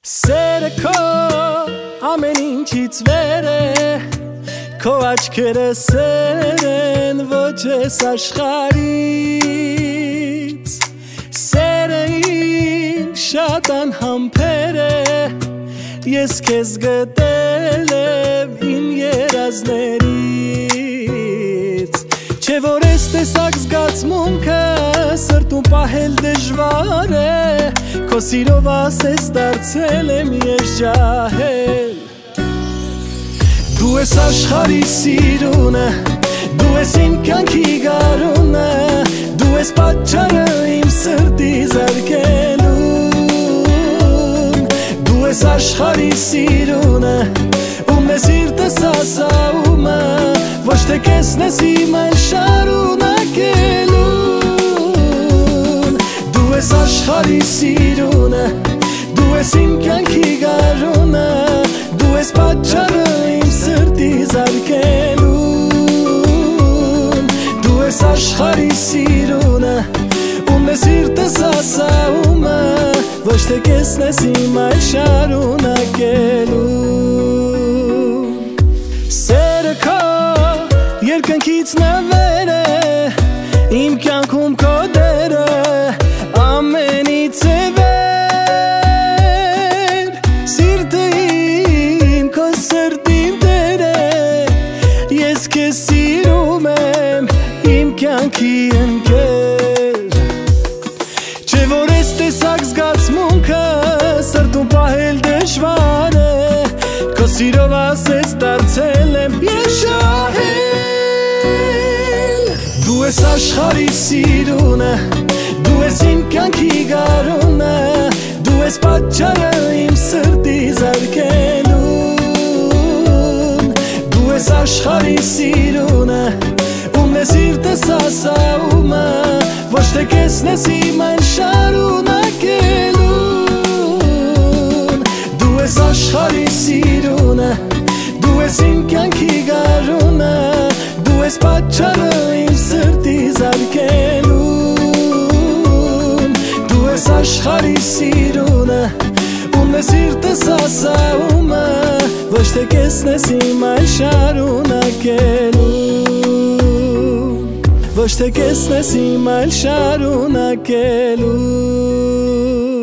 Սերը քո ամեն ինչից վեր է, քո աչքերը սեր են ոչ ես աշխարհից, սերը իմ շատ անհամբեր է, ես քեզ գտել եմ իմ երազներից, չէ որ ես տեսակ զգացմունքը սրտում պահել դժվար է, քո սիրով ասես դարձել եմ ես ջահել, դու ես աշխարհի սիրունը, դու ես իմ կյանքի գարունը, դու ես պատճառը իմ սրտի զարկելուն, դու ես աշխարհի սիրունը, ում ես սիրտս ասաումը, ոչ թե կեսն ես իմ այն շարունակելուն, դու ես աշխարհի սիրունը, դու ես իմ կյանքի գարունը, դու ես պատճառը իմ սրտի զարկելուն, դու ես աշխարհի սիրունը, ում ես սիրտս ասաումը, ոչ թե կեսն ես իմ այն շարունակելուն, սերը քո երկնքից նվեր է, իմ կյանքում քո դերը ամենից է վեր, սիրտը իմ քո սրտին տեր է, ես քեզ սիրում եմ իմ կյանքի ընկեր, չէ որ ես տեսակ զգացմունքը սրտում պահել դժվար է, քո սիրով ասես դարձել եմ ես ջահել, դու ես աշխարհի սիրունը, դու ես իմ կյանքի գարունը, դու ես պատճառը իմ սրտի զարկելուն, դու ես աշխարհի սիրունը, ում ես սիրտս ասաումը, ոչ թե կեսն ես իմ այն շարունակելուն, դու ես աշխարհի սիրունը, դու ես իմ կյանքի գարունը, դու ես պատճառը իմ սրտի զարկելուն, դու ես աշխարհի սիրունը, ում ես սիրտս ասաումը, ոչ թե կեսն ես իմ այն շարունակելուն, ոչ թե կեսն ես իմ այն շարունակելուն